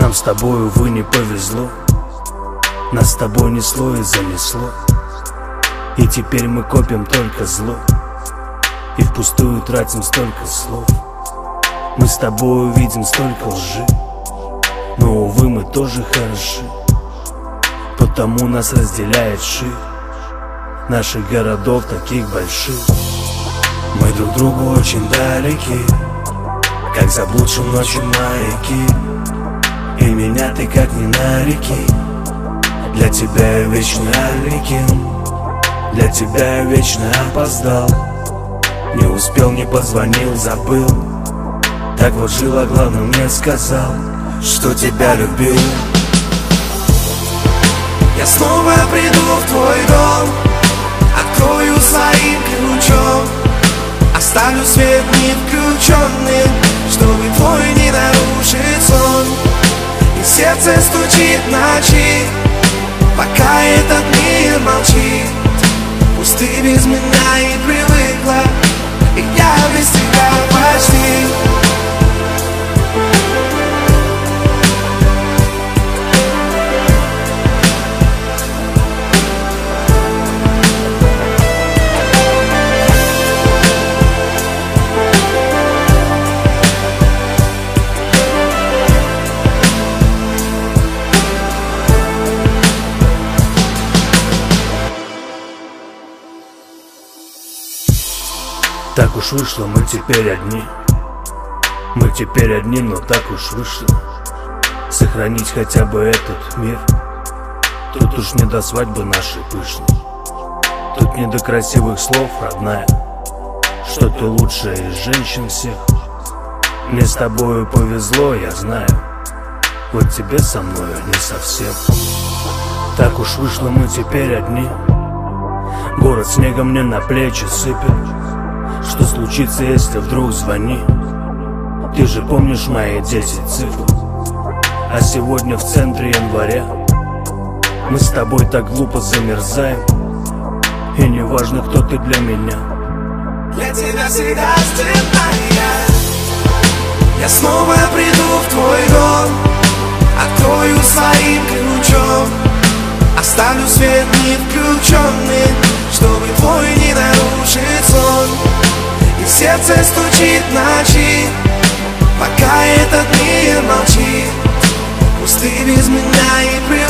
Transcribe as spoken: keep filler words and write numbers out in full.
Нам с тобой, увы, не повезло. Нас с тобой несло и занесло. И теперь мы копим только зло, и впустую тратим столько слов. Мы с тобой увидим столько лжи, но, увы, мы тоже хороши. Потому нас разделяет ширь наших городов таких больших. Мы друг другу очень далеки, как заблудшим ночью маяки. И меня ты как не нареки. Для тебя я вечный Аликин, для тебя я вечно опоздал. Не успел, не позвонил, забыл. Так вот жил, а главное мне сказал, что тебя любил. Я снова приду в твой дом, открою своим ключом, оставлю свет не включенным, чтобы твой не нарушить сон. И сердце стучит в ночи, пока этот мир молчит. Пусть ты без меня и привыкла, и я без тебя почти. Так уж вышло, мы теперь одни. Мы теперь одни, но так уж вышло. Сохранить хотя бы этот мир. Тут уж не до свадьбы нашей пышной. Тут не до красивых слов, родная, что ты лучшая из женщин всех. Мне с тобою повезло, я знаю. Вот тебе со мной, а не совсем. Так уж вышло, мы теперь одни. Город снегом мне на плечи сыпет. Что случится, если вдруг звони? Ты же помнишь мои десять цифр. А сегодня в центре января мы с тобой так глупо замерзаем. И не важно, кто ты для меня. Для тебя всегда степная. Я снова приду в твой дом, открою своим ключом, оставлю свет не включенным, чтобы твой не нарушить сон. И сердце стучит в ночи, пока этот мир молчит. Пусть ты без меня и при